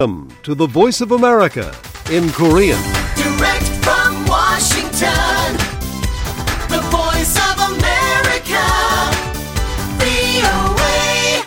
Welcome to the Voice of America in Korean. Direct from Washington, the Voice of America, VOA.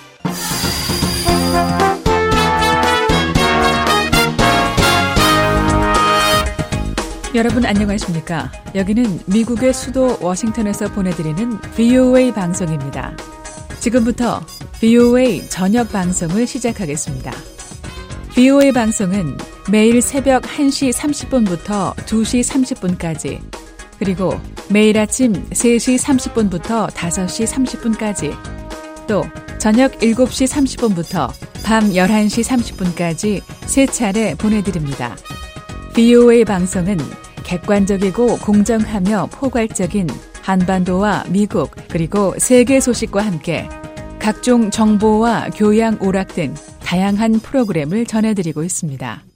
여러분 안녕하십니까? 여기는 미국의 수도 워싱턴에서 보내드리는 VOA 방송입니다. 지금부터 VOA 저녁 방송을 시작하겠습니다. VOA 방송은 매일 새벽 1시 30분부터 2시 30분까지 그리고 매일 아침 3시 30분부터 5시 30분까지 또 저녁 7시 30분부터 밤 11시 30분까지 세 차례 보내드립니다. VOA 방송은 객관적이고 공정하며 포괄적인 한반도와 미국 그리고 세계 소식과 함께 각종 정보와 교양 오락 등 다양한 프로그램을 전해드리고 있습니다.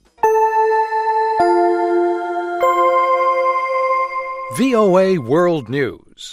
VOA World News.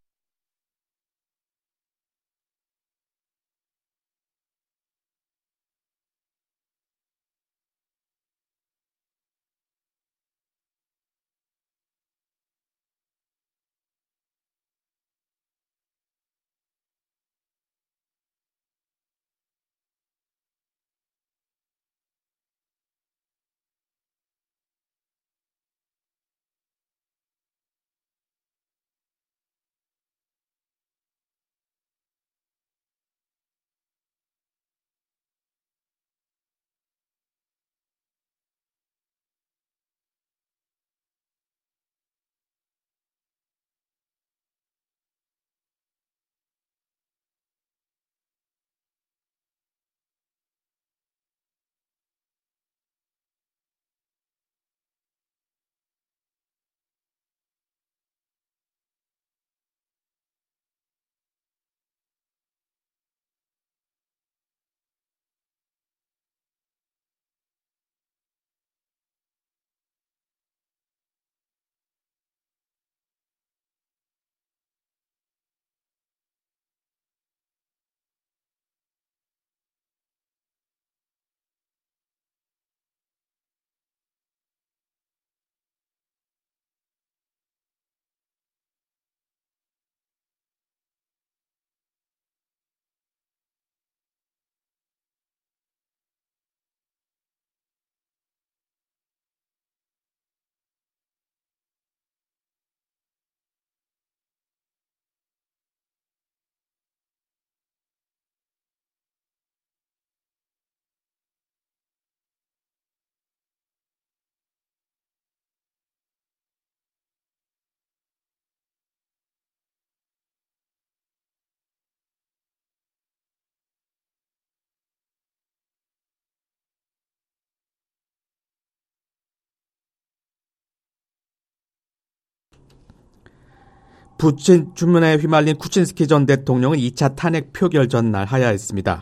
부친 주문에 휘말린 쿠친스키 전 대통령은 2차 탄핵 표결 전날 하야했습니다.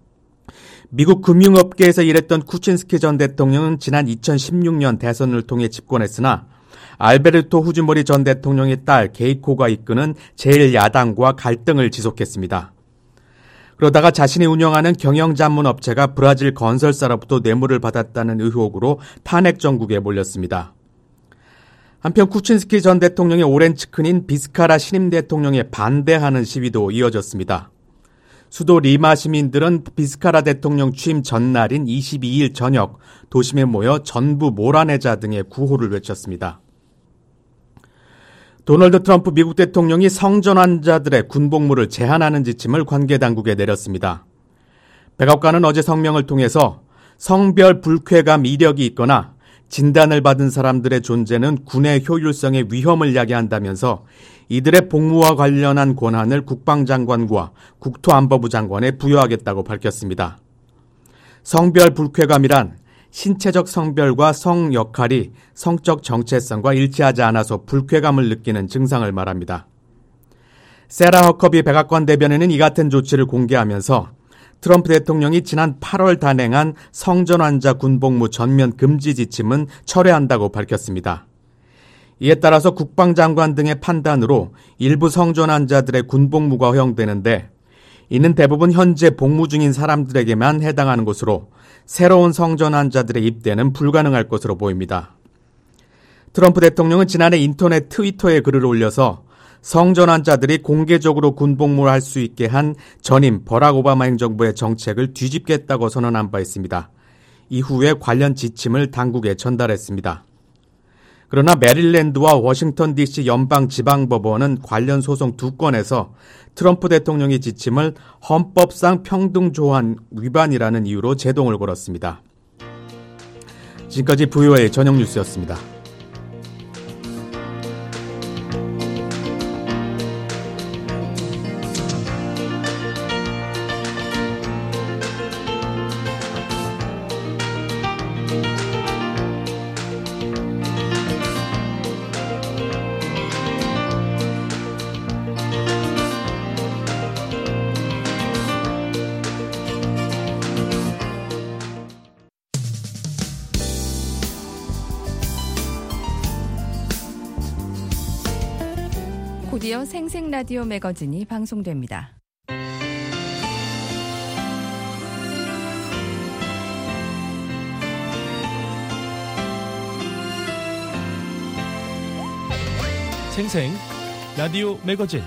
미국 금융업계에서 일했던 쿠친스키 전 대통령은 지난 2016년 대선을 통해 집권했으나 알베르토 후지모리 전 대통령의 딸 게이코가 이끄는 제1야당과 갈등을 지속했습니다. 그러다가 자신이 운영하는 경영자문업체가 브라질 건설사로부터 뇌물을 받았다는 의혹으로 탄핵 정국에 몰렸습니다. 한편 쿠친스키 전 대통령의 오랜 측근인 비스카라 신임 대통령에 반대하는 시위도 이어졌습니다. 수도 리마 시민들은 비스카라 대통령 취임 전날인 22일 저녁 도심에 모여 전부 몰아내자 등의 구호를 외쳤습니다. 도널드 트럼프 미국 대통령이 성전환자들의 군복무를 제한하는 지침을 관계당국에 내렸습니다. 백악관은 어제 성명을 통해서 성별 불쾌감 이력이 있거나 진단을 받은 사람들의 존재는 군의 효율성에 위험을 야기한다면서 이들의 복무와 관련한 권한을 국방장관과 국토안보부 장관에 부여하겠다고 밝혔습니다. 성별 불쾌감이란 신체적 성별과 성 역할이 성적 정체성과 일치하지 않아서 불쾌감을 느끼는 증상을 말합니다. 세라 허커비 백악관 대변인은 이 같은 조치를 공개하면서 트럼프 대통령이 지난 8월 단행한 성전환자 군복무 전면 금지 지침은 철회한다고 밝혔습니다. 이에 따라서 국방장관 등의 판단으로 일부 성전환자들의 군복무가 허용되는데 이는 대부분 현재 복무 중인 사람들에게만 해당하는 것으로 새로운 성전환자들의 입대는 불가능할 것으로 보입니다. 트럼프 대통령은 지난해 인터넷 트위터에 글을 올려서 성전환자들이 공개적으로 군복무를 할 수 있게 한 전임 버락 오바마 행정부의 정책을 뒤집겠다고 선언한 바 있습니다. 이후에 관련 지침을 당국에 전달했습니다. 그러나 메릴랜드와 워싱턴 DC 연방지방법원은 관련 소송 2건에서 트럼프 대통령의 지침을 헌법상 평등조항 위반이라는 이유로 제동을 걸었습니다. 지금까지 VOA 전영 뉴스였습니다. 곧이어 생생 라디오 매거진이 방송됩니다. 생생 라디오 매거진.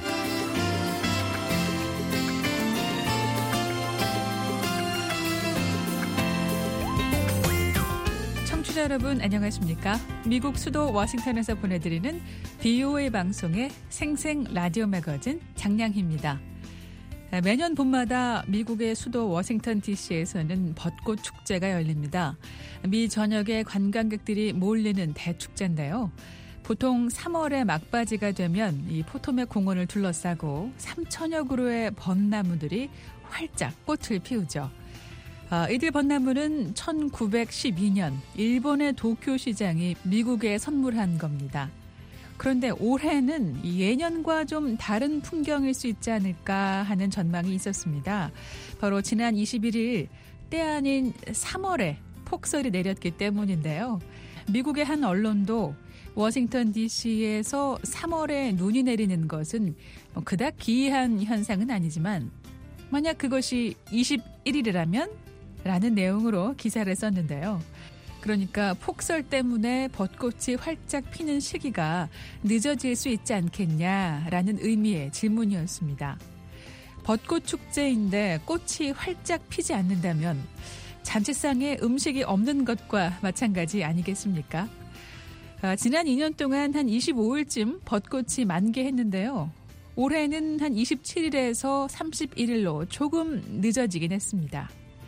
청취자 여러분 안녕하십니까? 미국 수도 워싱턴에서 보내드리는 VOA 방송의 생생 라디오 매거진 장량희입니다. 매년 봄마다 미국의 수도 워싱턴 DC에서는 벚꽃 축제가 열립니다. 미 전역에 관광객들이 몰리는 대축제인데요. 보통 3월의 막바지가 되면 이 포토맥 공원을 둘러싸고 3천여 그루의 벚나무들이 활짝 꽃을 피우죠. 이들 벚나무는 1912년 일본의 도쿄 시장이 미국에 선물한 겁니다. 그런데 올해는 예년과 좀 다른 풍경일 수 있지 않을까 하는 전망이 있었습니다. 바로 지난 21일 때 아닌 3월에 폭설이 내렸기 때문인데요. 미국의 한 언론도 워싱턴 DC에서 3월에 눈이 내리는 것은 그닥 기이한 현상은 아니지만 만약 그것이 21일이라면? 라는 내용으로 기사를 썼는데요. 그러니까 폭설 때문에 벚꽃이 활짝 피는 시기가 늦어질 수 있지 않겠냐라는 의미의 질문이었습니다. 벚꽃 축제인데 꽃이 활짝 피지 않는다면 잔치상에 음식이 없는 것과 마찬가지 아니겠습니까? 지난 2년 동안 한 25일쯤 벚꽃이 만개했는데요. 올해는 한 27일에서 31일로 조금 늦어지긴 했습니다.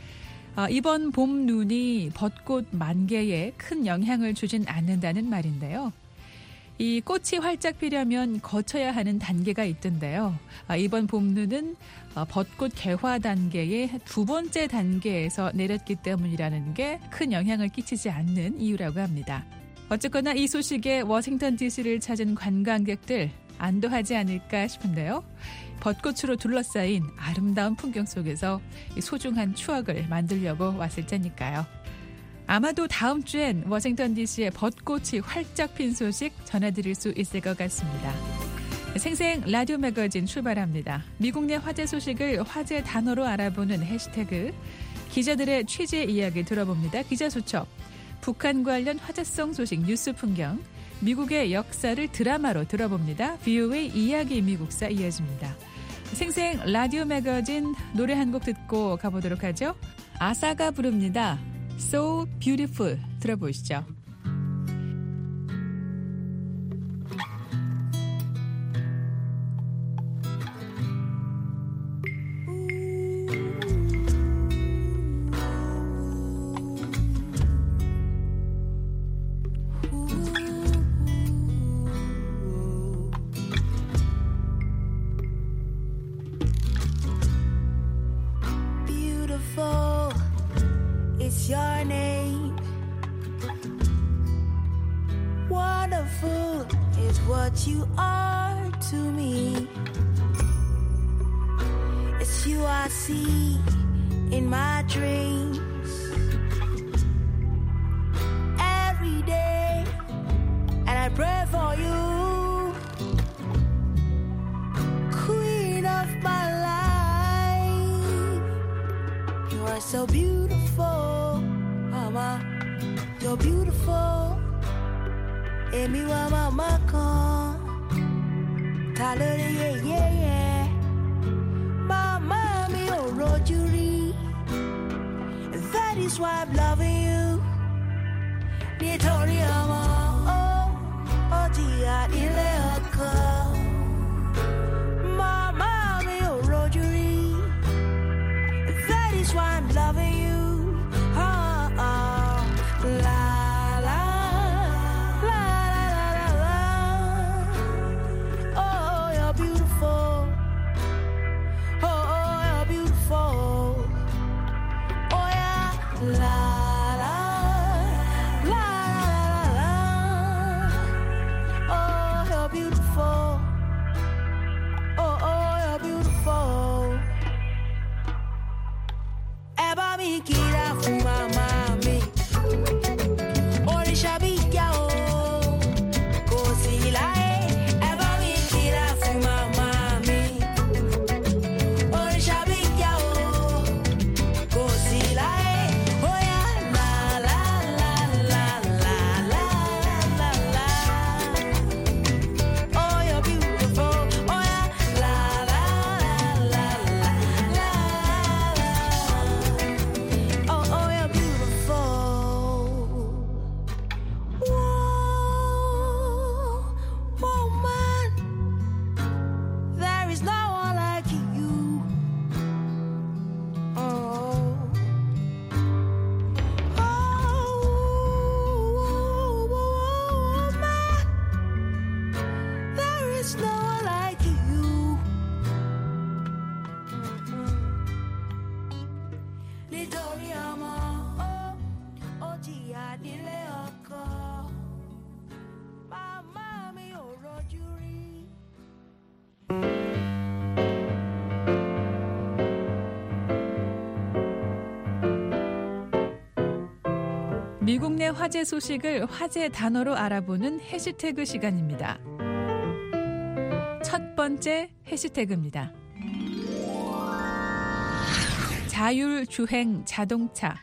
이번 봄 눈이 벚꽃 만개에 큰 영향을 주진 않는다는 말인데요. 이 꽃이 활짝 피려면 거쳐야 하는 단계가 있던데요. 이번 봄 눈은 벚꽃 개화 단계의 두 번째 단계에서 내렸기 때문이라는 게 큰 영향을 끼치지 않는 이유라고 합니다. 어쨌거나 이 소식에 워싱턴 DC를 찾은 관광객들 안도하지 않을까 싶은데요. 벚꽃으로 둘러싸인 아름다운 풍경 속에서 소중한 추억을 만들려고 왔을 테니까요. 아마도 다음 주엔 워싱턴 DC의 벚꽃이 활짝 핀 소식 전해드릴 수 있을 것 같습니다. 생생 라디오 매거진 출발합니다. 미국 내 화제 소식을 화제 단어로 알아보는 해시태그, 기자들의 취재 이야기 들어봅니다. 기자 수첩, 북한 관련 화제성 소식 뉴스 풍경, 미국의 역사를 드라마로 들어봅니다. VOA 이야기 미국사 이어집니다. 생생 라디오 매거진 노래 한 곡 듣고 가보도록 하죠. 아사가 부릅니다. So Beautiful 들어보시죠. It's your name. Wonderful is what you are to me. It's you I see in my dreams every day, and I pray for you, queen of my life. You are so beautiful. you're beautiful. Emi wa mama kan. Talere yeah yeah yeah. Mama mi ò rojú rí. That is why I'm loving you. Nítorí ọmọ ó jìyà nílé ọkọ. Mama mi ò rojú rí. That is why I'm loving you. Oh, oh. La la la la la la la. Oh, you're beautiful. Oh, you're beautiful. Oh yeah. La la la la la. Oh, you're beautiful. Oh, you're beautiful. Ẹ bá mi kíra fún màmá mi. Òrìṣà bí kíá o, kò sí láyé. Ẹ bá mi kíra fún màmá mi. Òrìṣà bí kíá o, kò sí láyé. Oh yeah, la la la la la la la la. Oh, you're beautiful. Oh yeah, la la la la la la. Oh, you're beautiful. Whoa, woman, there is no one like you. Oh, woman, there is no one like you. Nítorí ọmọ ó jìyà nílé ọkọ. Màmá mi ò rojú rí. 미국 내 화제 소식을 화제 단어로 알아보는 해시태그 시간입니다. 첫 번째 해시태그입니다. 자율주행 자동차.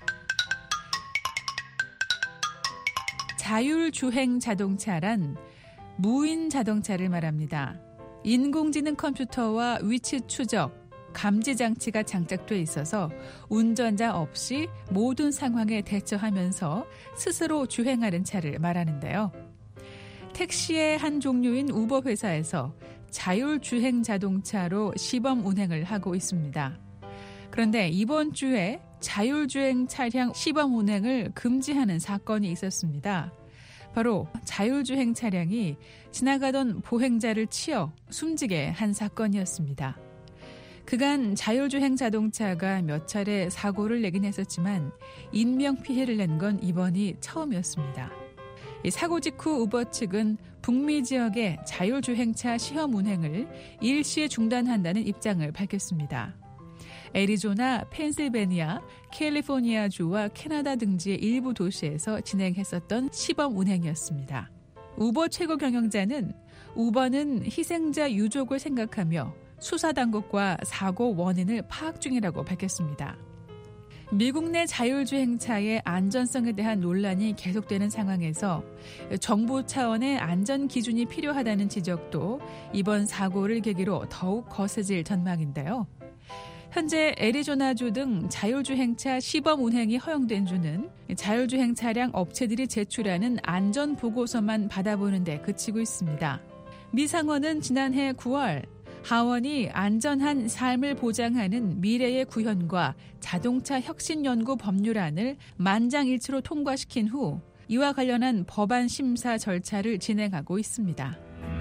자율주행 자동차란 무인 자동차를 말합니다. 인공지능 컴퓨터와 위치 추적, 감지 장치가 장착돼 있어서 운전자 없이 모든 상황에 대처하면서 스스로 주행하는 차를 말하는데요. 택시의 한 종류인 우버 회사에서 자율주행 자동차로 시범 운행을 하고 있습니다. 그런데 이번 주에 자율주행 차량 시범 운행을 금지하는 사건이 있었습니다. 바로 자율주행 차량이 지나가던 보행자를 치어 숨지게 한 사건이었습니다. 그간 자율주행 자동차가 몇 차례 사고를 내긴 했었지만 인명피해를 낸 건 이번이 처음이었습니다. 이 사고 직후 우버 측은 북미 지역의 자율주행차 시험 운행을 일시에 중단한다는 입장을 밝혔습니다. 애리조나, 펜실베니아, 캘리포니아주와 캐나다 등지의 일부 도시에서 진행했었던 시범 운행이었습니다. 우버 최고 경영자는 우버는 희생자 유족을 생각하며 수사당국과 사고 원인을 파악 중이라고 밝혔습니다. 미국 내 자율주행차의 안전성에 대한 논란이 계속되는 상황에서 정부 차원의 안전 기준이 필요하다는 지적도 이번 사고를 계기로 더욱 거세질 전망인데요. 현재 애리조나주 등 자율주행차 시범 운행이 허용된 주는 자율주행 차량 업체들이 제출하는 안전보고서만 받아보는 데 그치고 있습니다. 미 상원은 지난해 9월 하원이 안전한 삶을 보장하는 미래의 구현과 자동차 혁신 연구 법률안을 만장일치로 통과시킨 후 이와 관련한 법안 심사 절차를 진행하고 있습니다.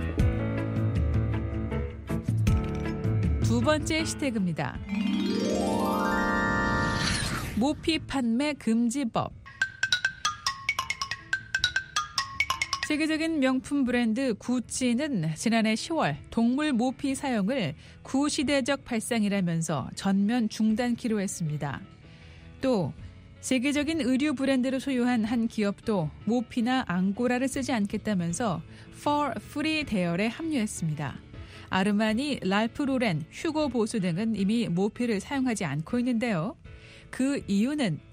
두 번째 해시태그입니다. 모피 판매 금지법. 세계적인 명품 브랜드 구찌는 지난해 10월 동물 모피 사용을 구시대적 발상이라면서 전면 중단키로 했습니다. 또 세계적인 의류 브랜드를 소유한 한 기업도 모피나 앙고라를 쓰지 않겠다면서 For Free 대열에 합류했습니다. 아르마니, 랄프 로렌, 휴고 보스 등은 이미 모피를 사용하지 않고 있는데요. 그 이유는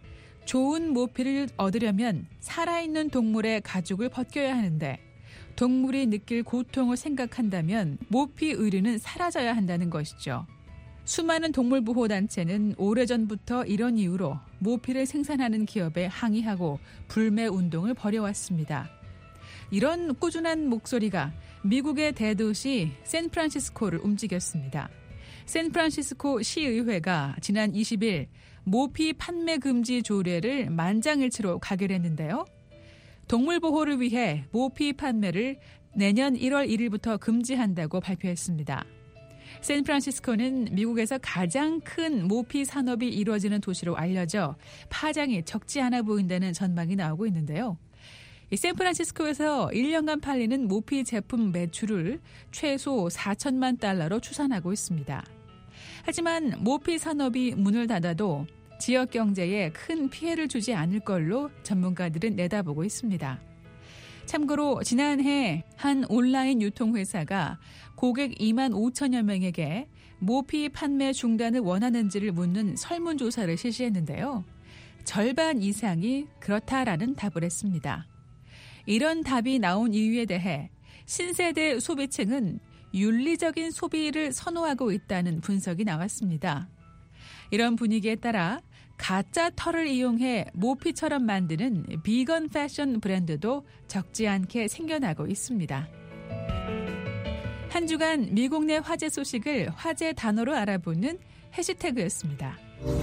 좋은 모피를 얻으려면 살아있는 동물의 가죽을 벗겨야 하는데 동물이 느낄 고통을 생각한다면 모피 의류는 사라져야 한다는 것이죠. 수많은 동물보호단체는 오래전부터 이런 이유로 모피를 생산하는 기업에 항의하고 불매 운동을 벌여왔습니다. 이런 꾸준한 목소리가 미국의 대도시 샌프란시스코를 움직였습니다. 샌프란시스코 시의회가 지난 20일 모피 판매 금지 조례를 만장일치로 가결했는데요. 동물 보호를 위해 모피 판매를 내년 1월 1일부터 금지한다고 발표했습니다. 샌프란시스코는 미국에서 가장 큰 모피 산업이 이루어지는 도시로 알려져 파장이 적지 않아 보인다는 전망이 나오고 있는데요. 샌프란시스코에서 1년간 팔리는 모피 제품 매출을 최소 4천만 달러로 추산하고 있습니다. 하지만 모피 산업이 문을 닫아도 지역 경제에 큰 피해를 주지 않을 걸로 전문가들은 내다보고 있습니다. 참고로 지난해 한 온라인 유통회사가 고객 2만 5천여 명에게 모피 판매 중단을 원하는지를 묻는 설문조사를 실시했는데요. 절반 이상이 그렇다라는 답을 했습니다. 이런 답이 나온 이유에 대해 신세대 소비층은 윤리적인 소비를 선호하고 있다는 분석이 나왔습니다. 이런 분위기에 따라 가짜 털을 이용해 모피처럼 만드는 비건 패션 브랜드도 적지 않게 생겨나고 있습니다. 한 주간 미국 내 화제 소식을 화제 단어로 알아보는 해시태그였습니다.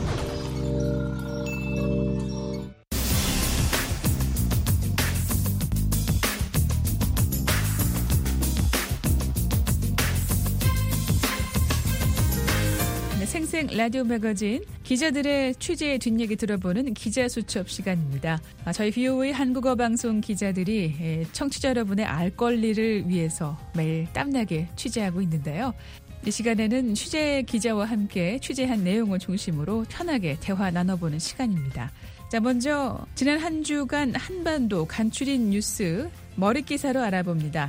생생 라디오 매거진 기자들의 취재 뒷얘기 들어보는 기자수첩 시간입니다. 저희 VOA 한국어 방송 기자들이 청취자 여러분의 알 권리를 위해서 매일 땀나게 취재하고 있는데요. 이 시간에는 취재 기자와 함께 취재한 내용을 중심으로 편하게 대화 나눠보는 시간입니다. 자, 먼저 지난 한 주간 한반도 간추린 뉴스 머릿기사로 알아봅니다.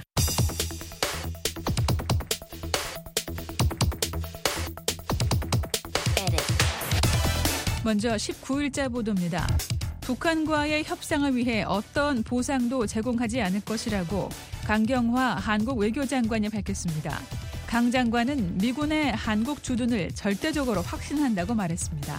먼저 19일자 보도입니다. 북한과의 협상을 위해 어떤 보상도 제공하지 않을 것이라고 강경화 한국 외교장관이 밝혔습니다. 강 장관은 미군의 한국 주둔을 절대적으로 확신한다고 말했습니다.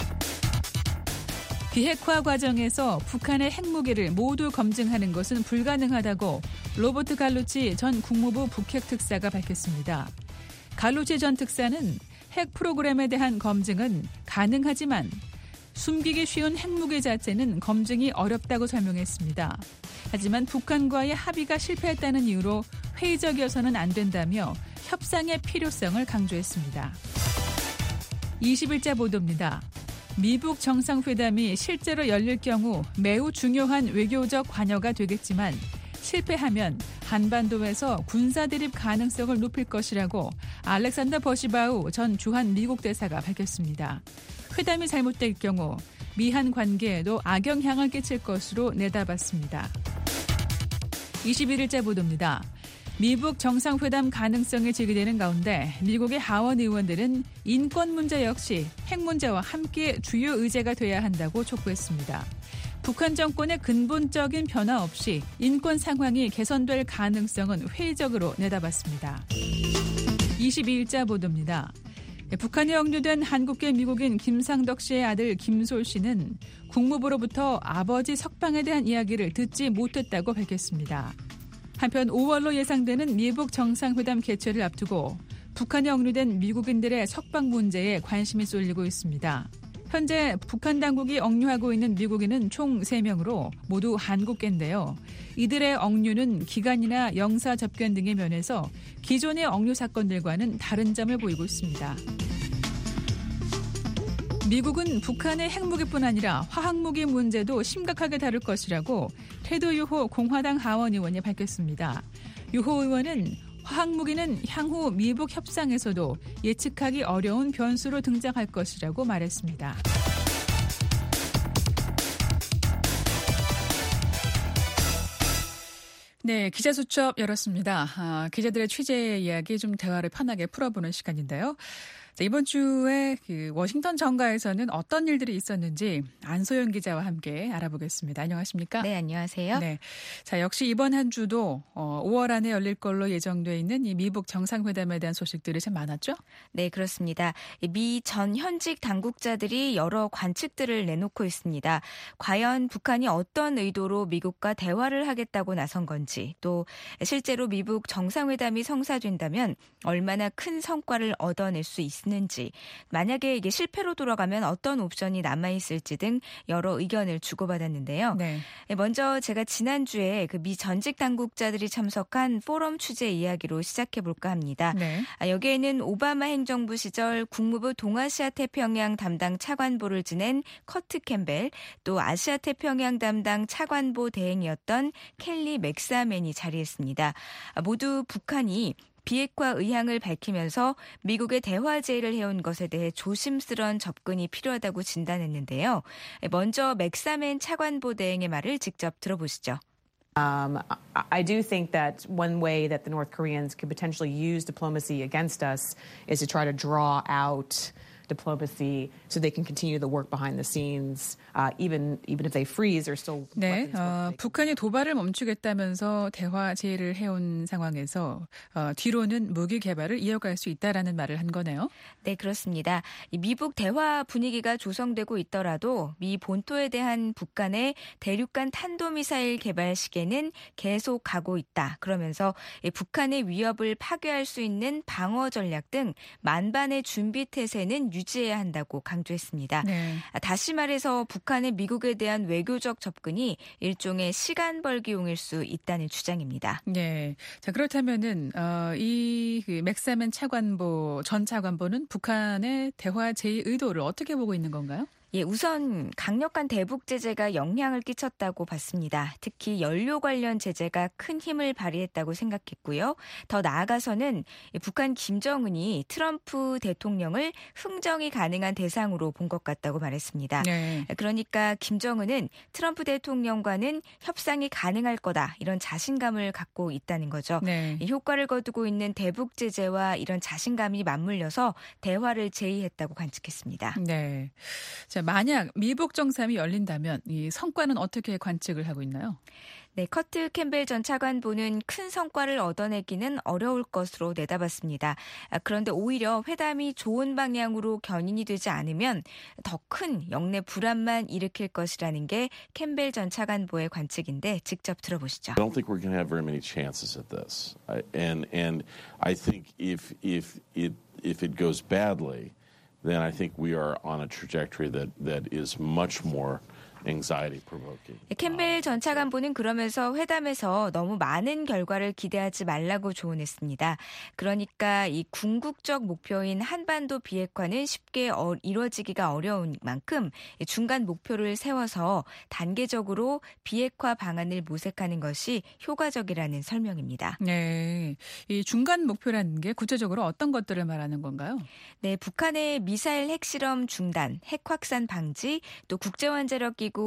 비핵화 과정에서 북한의 핵무기를 모두 검증하는 것은 불가능하다고 로버트 갈루치 전 국무부 북핵 특사가 밝혔습니다. 갈루치 전 특사는 핵 프로그램에 대한 검증은 가능하지만 숨기기 쉬운 핵무기 자체는 검증이 어렵다고 설명했습니다. 하지만 북한과의 합의가 실패했다는 이유로 회의적이어서는 안 된다며 협상의 필요성을 강조했습니다. 20일자 보도입니다. 미북 정상회담이 실제로 열릴 경우 매우 중요한 외교적 관여가 되겠지만 실패하면 한반도에서 군사대립 가능성을 높일 것이라고 알렉산더 버시바우 전 주한 미국 대사가 밝혔습니다. 회담이 잘못될 경우 미한 관계에도 악영향을 끼칠 것으로 내다봤습니다. 21일자 보도입니다. 미북 정상회담 가능성이 제기되는 가운데 미국의 하원 의원들은 인권 문제 역시 핵 문제와 함께 주요 의제가 돼야 한다고 촉구했습니다. 북한 정권의 근본적인 변화 없이 인권 상황이 개선될 가능성은 회의적으로 내다봤습니다. 22일자 보도입니다. 북한에 억류된 한국계 미국인 김상덕 씨의 아들 김솔 씨는 국무부로부터 아버지 석방에 대한 이야기를 듣지 못했다고 밝혔습니다. 한편 5월로 예상되는 미북 정상회담 개최를 앞두고 북한에 억류된 미국인들의 석방 문제에 관심이 쏠리고 있습니다. 현재 북한 당국이 억류하고 있는 미국인은 총 3명으로 모두 한국계인데요. 이들의 억류는 기간이나 영사 접견 등의 면에서 기존의 억류 사건들과는 다른 점을 보이고 있습니다. 미국은 북한의 핵무기뿐 아니라 화학무기 문제도 심각하게 다룰 것이라고 테드 유호 공화당 하원 의원이 밝혔습니다. 유호 의원은 화학무기는 향후 미북 협상에서도 예측하기 어려운 변수로 등장할 것이라고 말했습니다. 네, 기자수첩 열었습니다. 기자들의 취재 이야기 좀 대화를 편하게 풀어보는 시간인데요. 자, 이번 주에 그 워싱턴 정가에서는 어떤 일들이 있었는지 안소영 기자와 함께 알아보겠습니다. 안녕하십니까? 네, 안녕하세요. 네. 자, 역시 이번 한 주도 5월 안에 열릴 걸로 예정돼 있는 이 미북 정상회담에 대한 소식들이 참 많았죠? 네, 그렇습니다. 미 전 현직 당국자들이 여러 관측들을 내놓고 있습니다. 과연 북한이 어떤 의도로 미국과 대화를 하겠다고 나선 건지, 또 실제로 미북 정상회담이 성사된다면 얼마나 큰 성과를 얻어낼 수 있는지, 만약에 이게 실패로 돌아가면 어떤 옵션이 남아있을지 등 여러 의견을 주고받았는데요. 네. 먼저 제가 지난주에 그 미 전직 당국자들이 참석한 포럼 취재 이야기로 시작해볼까 합니다. 네. 여기에는 오바마 행정부 시절 국무부 동아시아 태평양 담당 차관보를 지낸 커트 캠벨, 또 아시아 태평양 담당 차관보 대행이었던 켈리 맥사맨이 자리했습니다. 모두 북한이 비핵화 의향을 밝히면서 미국의 대화 제의를 해온 것에 대해 조심스러운 접근이 필요하다고 진단했는데요. 먼저 맥사맨 차관보 대행의 말을 직접 들어보시죠. I do think that one way that the North Koreans could potentially use diplomacy against us is to try to draw out diplomacy so they can continue the work behind the scenes. Even if they freeze, there's still 네, weapons. 북한이 도발을 멈추겠다면서 대화 제의를 해온 상황에서 뒤로는 무기 개발을 이어갈 수 있다라는 말을 한 거네요. 네, 그렇습니다. 미북 대화 분위기가 조성되고 있더라도 미 본토에 대한 북한의 대륙간 탄도미사일 개발 시계는 계속 가고 있다. 그러면서 북한의 위협을 파괴할 수 있는 방어 전략 등 만반의 준비 태세는 유지해야 한다고 강조했습니다. 네. 다시 말해서 북한의 미국에 대한 외교적 접근이 일종의 시간 벌기용일 수 있다는 주장입니다. 네. 자, 그렇다면은 이 맥사맨 차관보 전 차관보는 북한의 대화 제의 의도를 어떻게 보고 있는 건가요? 예, 우선 강력한 대북 제재가 영향을 끼쳤다고 봤습니다. 특히 연료 관련 제재가 큰 힘을 발휘했다고 생각했고요. 더 나아가서는 북한 김정은이 트럼프 대통령을 흥정이 가능한 대상으로 본 것 같다고 말했습니다. 네. 그러니까 김정은은 트럼프 대통령과는 협상이 가능할 거다, 이런 자신감을 갖고 있다는 거죠. 네. 효과를 거두고 있는 대북 제재와 이런 자신감이 맞물려서 대화를 제의했다고 관측했습니다. 네. 자, 만약 미북 정상이 열린다면 이 성과는 어떻게 관측을 하고 있나요? 네, 커트 캠벨 전 차관보는 큰 성과를 얻어내기는 어려울 것으로 내다봤습니다. 그런데 오히려 회담이 좋은 방향으로 견인이 되지 않으면 더 큰 영내 불안만 일으킬 것이라는 게 캠벨 전 차관보의 관측인데 직접 들어보시죠. I don't think we're going to have very many chances at this. And I think if it goes badly, then I think we are on a trajectory that is much more anxiety-provoking. 캠벨 전 차관보는 그러면서 회담에서 너무 많은 결과를 기대하지 말라고 조언했습니다. 그러니까 이 궁극적 목표인 한반도 비핵화는 쉽게 이루어지기가 어려운 만큼 중간 목표를 세워서 단계적으로 비핵화 방안을 모색하는 것이 효과적이라는 설명입니다. 네. 이 중간 목표라는 게 구체적으로 어떤 것들을 말하는 건가요? 네, 북한의 미사일 핵실험 중단, 핵 확산 방지, 또 국제원자력기구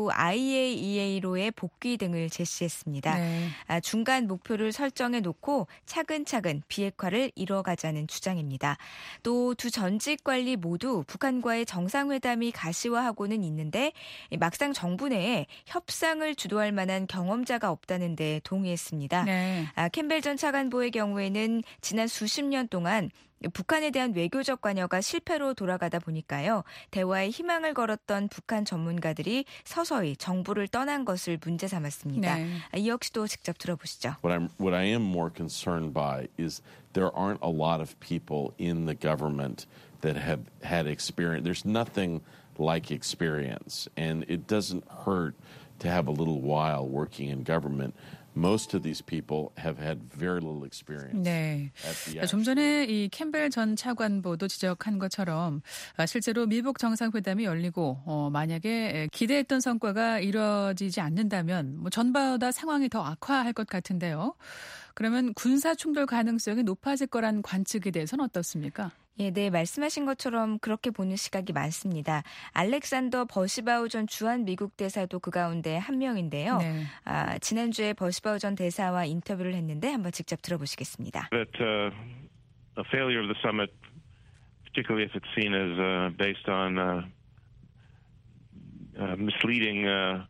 IAEA로의 복귀 등을 제시했습니다. 네. 중간 목표를 설정해 놓고 차근차근 비핵화를 이뤄가자는 주장입니다. 또 두 전직 관리 모두 북한과의 정상회담이 가시화하고는 있는데 막상 정부 내에 협상을 주도할 만한 경험자가 없다는 데 동의했습니다. 네. 캠벨 전 차관보의 경우에는 지난 수십 년 동안 북한에 대한 외교적 관여가 실패로 돌아가다 보니까요. 대화에 희망을 걸었던 북한 전문가들이 서서히 정부를 떠난 것을 문제 삼았습니다. 네. 이 역시도 직접 들어보시죠. What I am more concerned by is there aren't a lot of people in the government that have had experience. There's nothing like experience, and it doesn't hurt to have a little while working in government. Most of these people have had very little experience. 네. 좀 전에 이 캠벨 전 차관보도 지적한 것처럼 실제로 미북 정상회담이 열리고 만약에 기대했던 성과가 이루어지지 않는다면 뭐 전보다 상황이 더 악화할 것 같은데요. 그러면 군사 충돌 가능성이 높아질 거란 관측에 대해서는 어떻습니까? 예, 네, 말씀하신 것처럼 그렇게 보는 시각이 많습니다. 알렉산더 버시바우 전 주한 미국 대사도 그 가운데 한 명인데요. 네. 지난주에 버시바우 전 대사와 인터뷰를 했는데 한번 직접 들어보시겠습니다. That a failure of the summit particularly if it's seen as based on misleading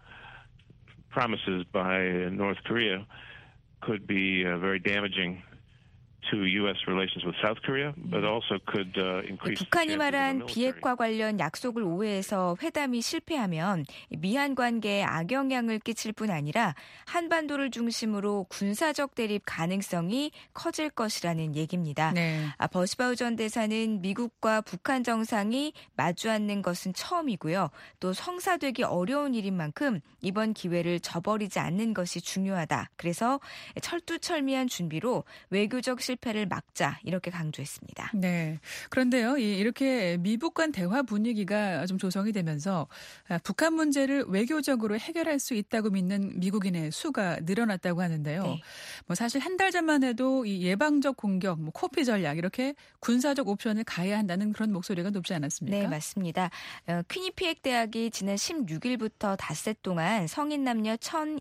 promises by North Korea, could be very damaging to U.S. relations with South Korea, but also could increase. 북한이 말한 비핵화 관련 약속을 오해해서 회담이 실패하면 미한 관계에 악영향을 끼칠 뿐 아니라 한반도를 중심으로 군사적 대립 가능성이 커질 것이라는 얘기입니다. 네. 버시바우 전 대사는 미국과 북한 정상이 마주 앉는 것은 처음이고요. 또 성사되기 어려운 일인 만큼 이번 기회를 저버리지 않는 것이 중요하다. 그래서 철두철미한 준비로 외교적 실패를 막자 이렇게 강조했습니다. 네. 그런데요, 이렇게 미북 간 대화 분위기가 좀 조성이 되면서 북한 문제를 외교적으로 해결할 수 있다고 믿는 미국인의 수가 늘어났다고 하는데요. 네. 뭐 사실 한 달 전만 해도 이 예방적 공격, 뭐 코피 전략 이렇게 군사적 옵션을 가해야 한다는 그런 목소리가 높지 않았습니까? 네, 맞습니다. 퀴니피엑 대학이 지난 16일부터 닷새 동안 성인 남녀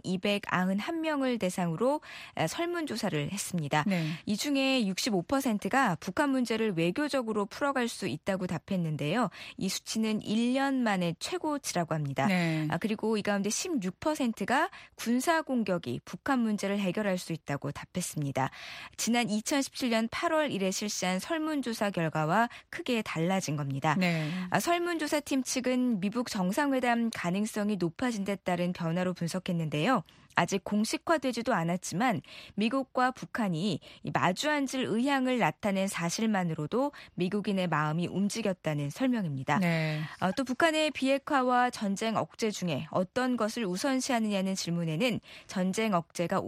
1,291명을 대상으로 설문조사를 했습니다. 네. 이 중에 65%가 북한 문제를 외교적으로 풀어갈 수 있다고 답했는데요. 이 수치는 1년 만에 최고치라고 합니다. 네. 그리고 이 가운데 16%가 군사 공격이 북한 문제를 해결할 수 있다고 답했습니다. 지난 2017년 8월 1에 실시한 설문조사 결과와 크게 달라진 겁니다. 네. 설문조사팀 측은 미북 정상회담 가능성이 높아진 데 따른 변화로 분석했는데요. 아직 공식화되지도 않았지만 미국과 북한이 마주 앉을 의향을 나타낸 사실만으로도 미국인의 마음이 움직였다는 설명입니다. 네. 또 북한의 비핵화와 전쟁 억제 중에 어떤 것을 우선시하느냐는 질문에는 전쟁 억제가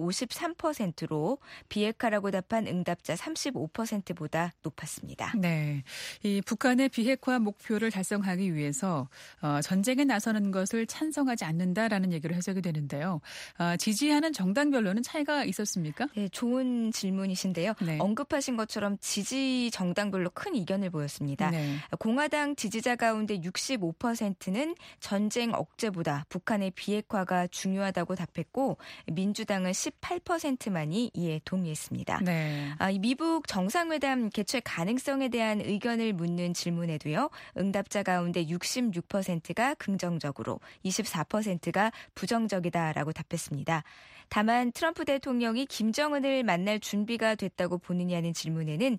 53%로 비핵화라고 답한 응답자 35%보다 높았습니다. 네. 이 북한의 비핵화 목표를 달성하기 위해서 전쟁에 나서는 것을 찬성하지 않는다라는 얘기를 해석이 되는데요. 지지하는 정당별로는 차이가 있었습니까? 네, 좋은 질문이신데요. 네. 언급하신 것처럼 지지 정당별로 큰 이견을 보였습니다. 네. 공화당 지지자 가운데 65%는 전쟁 억제보다 북한의 비핵화가 중요하다고 답했고 민주당은 18%만이 이에 동의했습니다. 네. 이 미북 정상회담 개최 가능성에 대한 의견을 묻는 질문에도요. 응답자 가운데 66%가 긍정적으로 24%가 부정적이다라고 답했습니다. 다만 트럼프 대통령이 김정은을 만날 준비가 됐다고 보느냐는 질문에는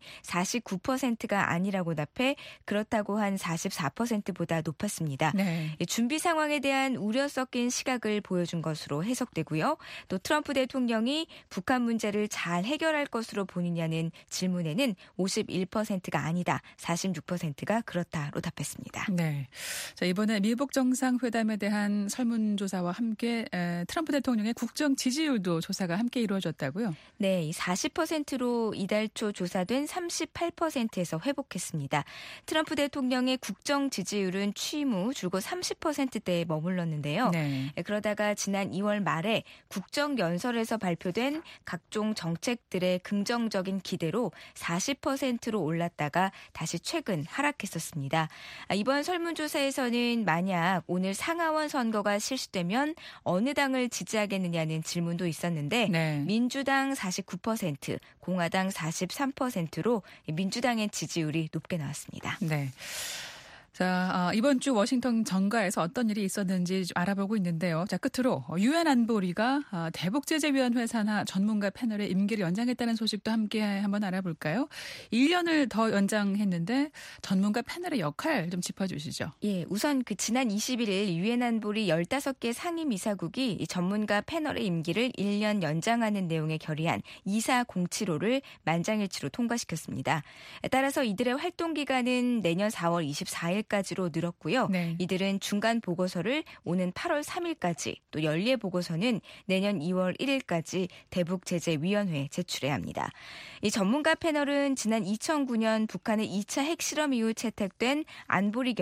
49%가 아니라고 답해 그렇다고 한 44%보다 높았습니다. 네. 준비 상황에 대한 우려 섞인 시각을 보여준 것으로 해석되고요. 또 트럼프 대통령이 북한 문제를 잘 해결할 것으로 보느냐는 질문에는 51%가 아니다, 46%가 그렇다로 답했습니다. 네. 자, 이번에 미북 정상회담에 대한 설문조사와 함께 트럼프 대통령의 국정 지지율도 조사가 함께 이루어졌다고요? 네, 40%로 이달 초 조사된 38%에서 회복했습니다. 트럼프 대통령의 국정 지지율은 취임 후 줄곧 30%대에 머물렀는데요. 네. 그러다가 지난 2월 말에 국정연설에서 발표된 각종 정책들의 긍정적인 기대로 40%로 올랐다가 다시 최근 하락했었습니다. 이번 설문조사에서는 만약 오늘 상하원 선거가 실시되면 어느 당을 지지하겠느냐는 질문도 있었는데 네. 민주당 49%, 공화당 43%로 민주당의 지지율이 높게 나왔습니다. 네. 자, 이번 주 워싱턴 정가에서 어떤 일이 있었는지 좀 알아보고 있는데요. 자, 끝으로 유엔 안보리가 대북제재위원회 산하 전문가 패널의 임기를 연장했다는 소식도 함께 한번 알아볼까요? 1년을 더 연장했는데 전문가 패널의 역할 좀 짚어주시죠. 예, 우선 지난 21일 유엔 안보리 15개 상임이사국이 이 전문가 패널의 임기를 1년 연장하는 내용의 결의안 2407호를 만장일치로 통과시켰습니다. 따라서 이들의 활동 기간은 내년 4월 24일 까지로 늘었고요. 네. 이들은 중간 보고서를 오는 8월 3일까지 또 연례 보고서는 내년 2월 1일까지 대북제재위원회에 제출해야 합니다. 이 전문가 패널은 지난 2009년 북한의 2차 핵실험 이후 채택된 안보리 결의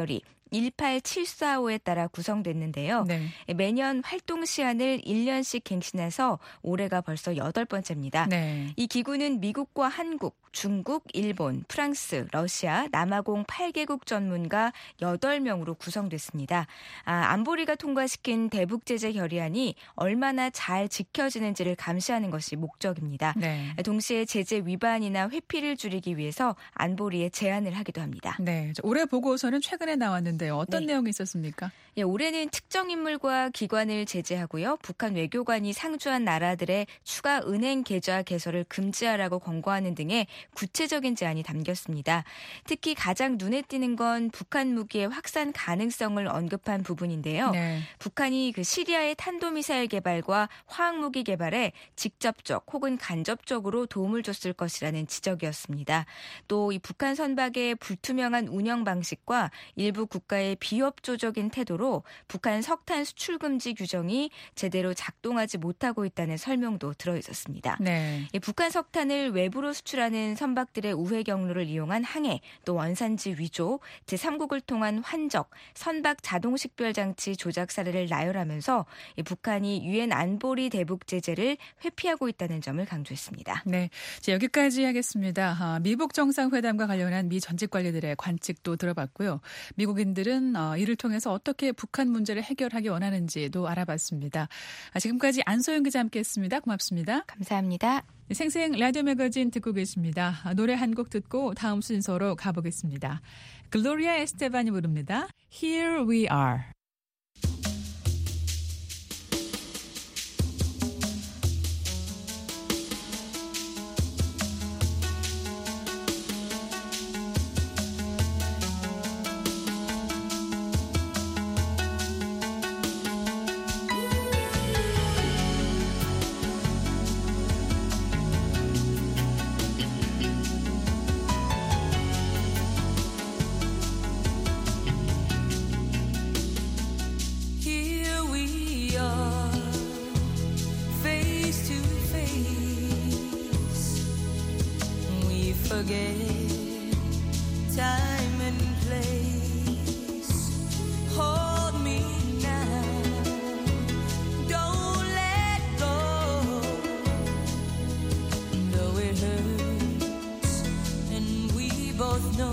18745에 따라 구성됐는데요. 네. 매년 활동 시한을 1년씩 갱신해서 올해가 벌써 8번째입니다. 네. 이 기구는 미국과 한국, 중국, 일본, 프랑스, 러시아, 남아공 8개국 전문가 8명으로 구성됐습니다. 안보리가 통과시킨 대북제재 결의안이 얼마나 잘 지켜지는지를 감시하는 것이 목적입니다. 네. 동시에 제재 위반이나 회피를 줄이기 위해서 안보리에 제안을 하기도 합니다. 네. 올해 보고서는 최근에 나왔는데요. 어떤 내용이 있었습니까? 예, 올해는 특정 인물과 기관을 제재하고요. 북한 외교관이 상주한 나라들의 추가 은행 계좌 개설을 금지하라고 권고하는 등의 구체적인 제안이 담겼습니다. 특히 가장 눈에 띄는 건 북한 무기의 확산 가능성을 언급한 부분인데요. 네. 북한이 시리아의 탄도미사일 개발과 화학무기 개발에 직접적 혹은 간접적으로 도움을 줬을 것이라는 지적이었습니다. 또 이 북한 선박의 불투명한 운영 방식과 일부 국가의 비협조적인 태도로 북한 석탄 수출 금지 규정이 제대로 작동하지 못하고 있다는 설명도 들어있었습니다. 네. 북한 석탄을 외부로 수출하는 선박들의 우회 경로를 이용한 항해, 또 원산지 위조, 제3국을 통한 환적, 선박 자동 식별 장치 조작 사례를 나열하면서 북한이 유엔 안보리 대북 제재를 회피하고 있다는 점을 강조했습니다. 네, 자, 여기까지 하겠습니다. 미북 정상회담과 관련한 미 전직 관리들의 관측도 들어봤고요. 미국인들은 이를 통해서 어떻게 북한 문제를 해결하기 원하는지도 알아봤습니다. 지금까지 안소영 기자 함께했습니다. 고맙습니다. 감사합니다. 생생 라디오 매거진 듣고 계십니다. 노래 한 곡 듣고 다음 순서로 가보겠습니다. 글로리아 에스테반이 부릅니다. Here we are. Forget time and place. Hold me now. Don't let go. Though it hurts, and we both know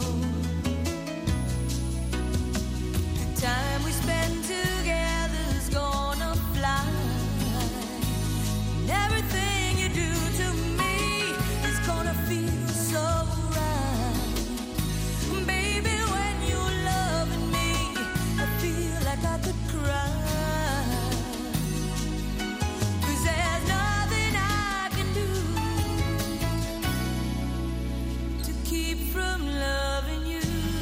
the time we spend together's gonna fly. And everything you do to me is gonna feel so right. Baby, when you're loving me, I feel like I could cry. 'Cause there's nothing I can do to keep from loving you.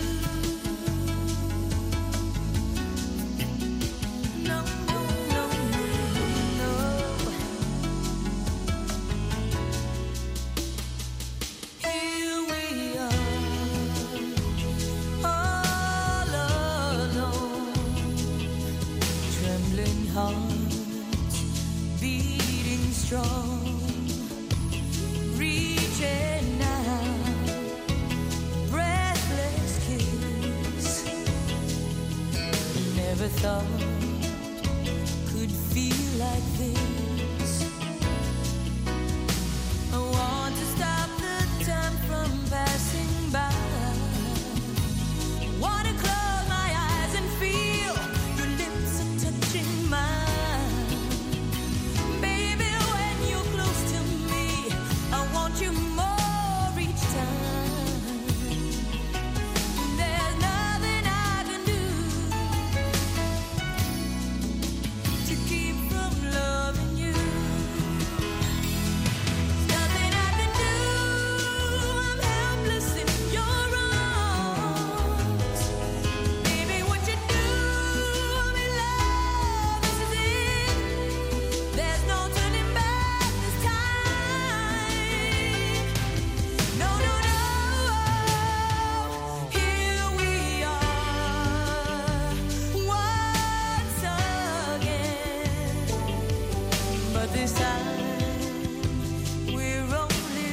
No, no, no, no. Here we are, all alone, trembling hearts beating strong, reaching out, breathless kiss. Never thought could feel like this. I want to stop the time from passing by. Want to close my eyes and feel your lips are touching mine. Baby, when you're close to me, I want you more each time. There's nothing I can do to keep from loving you. Nothing I can do. I'm helpless in your arms. Baby, what you do, I'm in love. This is it. There's no turning back this time. No, no, no. Here we are once again. But this time we're only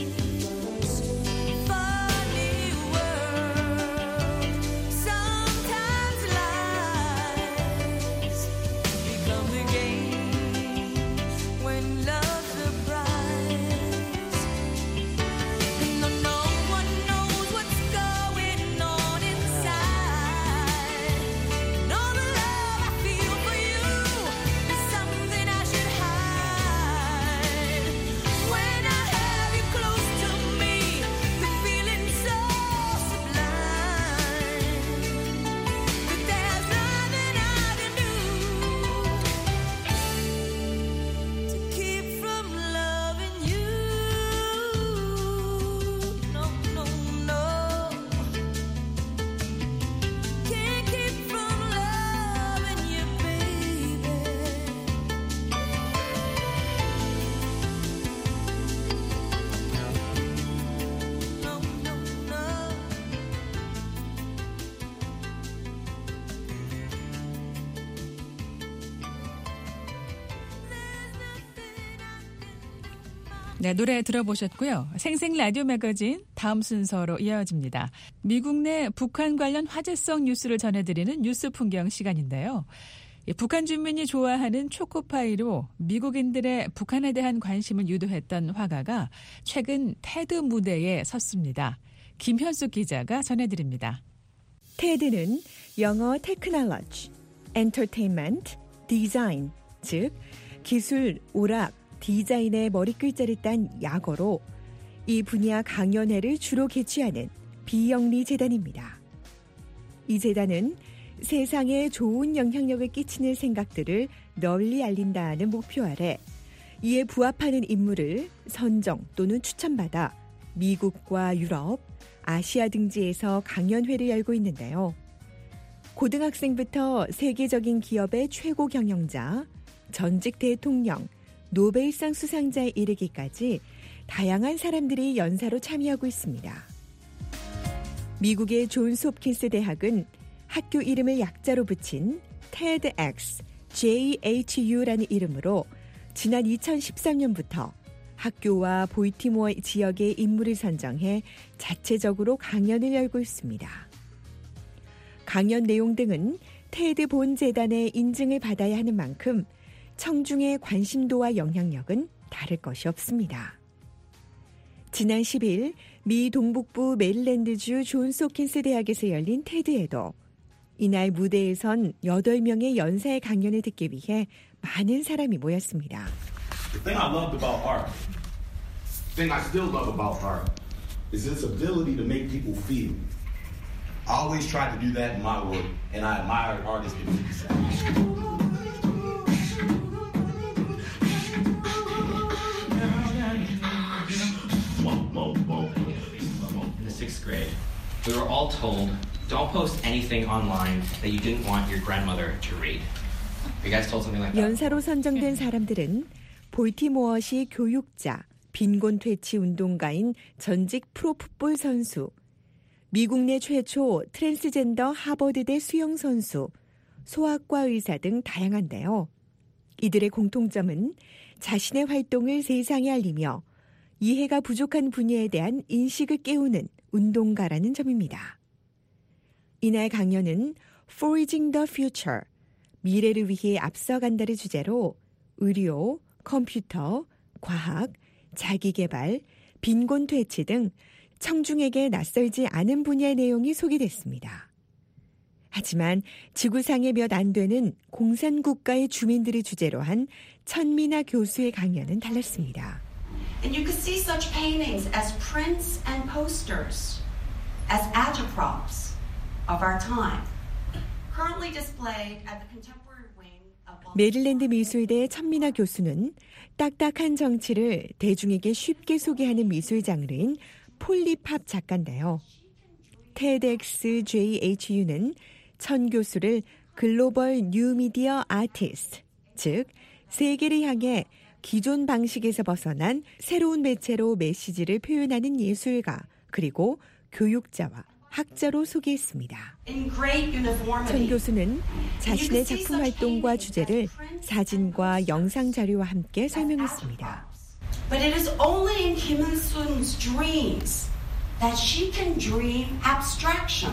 friends. Funny world. Sometimes 네, 노래 들어보셨고요. 생생 라디오 매거진 다음 순서로 이어집니다. 미국 내 북한 관련 화제성 뉴스를 전해드리는 뉴스 풍경 시간인데요. 북한 주민이 좋아하는 초코파이로 미국인들의 북한에 대한 관심을 유도했던 화가가 최근 테드 무대에 섰습니다. 김현숙 기자가 전해드립니다. 테드는 영어 테크놀로지, 엔터테인먼트, 디자인, 즉 기술, 오락, 디자인의 머리글자를 딴 약어로 이 분야 강연회를 주로 개최하는 비영리 재단입니다. 이 재단은 세상에 좋은 영향력을 끼치는 생각들을 널리 알린다는 목표 아래 이에 부합하는 인물을 선정 또는 추천받아 미국과 유럽, 아시아 등지에서 강연회를 열고 있는데요. 고등학생부터 세계적인 기업의 최고 경영자, 전직 대통령, 노벨상 수상자에 이르기까지 다양한 사람들이 연사로 참여하고 있습니다. 미국의 존스 홉킨스 대학은 학교 이름을 약자로 붙인 TEDx, JHU라는 이름으로 지난 2013년부터 학교와 볼티모어 지역의 인물을 선정해 자체적으로 강연을 열고 있습니다. 강연 내용 등은 테드 본 재단의 인증을 받아야 하는 만큼 청중의 관심도와 영향력은 다를 것이 없습니다. 지난 10일 미 동북부 메릴랜드주 존스 홉킨스 대학에서 열린 테드에도 이날 무대에 선 8명의 연사의 강연을 듣기 위해 많은 사람이 모였습니다. The thing I loved about art, the thing I still love about art, is its ability to make people feel. I always tried to do that in my work, and I admire artists that do that. In the 6th grade, we were all told, don't post anything online that you didn't want your grandmother to read. You guys told something like that? 연사로 선정된 사람들은 볼티모어시 교육자, 빈곤 퇴치 운동가인 전직 프로풋볼 선수, 미국 내 최초 트랜스젠더 하버드대 수영 선수, 소아과 의사 등 다양한데요. 이들의 공통점은 자신의 활동을 세상에 알리며 이해가 부족한 분야에 대한 인식을 깨우는 운동가라는 점입니다. 이날 강연은 Forging the Future, 미래를 위해 앞서간다를 주제로 의료, 컴퓨터, 과학, 자기개발, 빈곤 퇴치 등 청중에게 낯설지 않은 분야의 내용이 소개됐습니다. 하지만 지구상에 몇 안 되는 공산국가의 주민들을 주제로 한 천미나 교수의 강연은 달랐습니다. And you could see such paintings as prints and posters, as agitprops of our time, currently displayed at the contemporary wing of 메릴랜드 미술대 천미나 교수는 딱딱한 정치를 대중에게 쉽게 소개하는 미술 장르인 폴리팝 작가인데요. TEDx JHU는 천 교수를 글로벌 뉴미디어 아티스트, 즉 세계를 향해 기존 방식에서 벗어난 새로운 매체로 메시지를 표현하는 예술가, 그리고 교육자와 학자로 소개했습니다. 천 교수는 자신의 작품 활동과 주제를 사진과 영상 자료와 함께 설명했습니다. But it is only in Kim Il-sung's dreams that she can dream abstraction.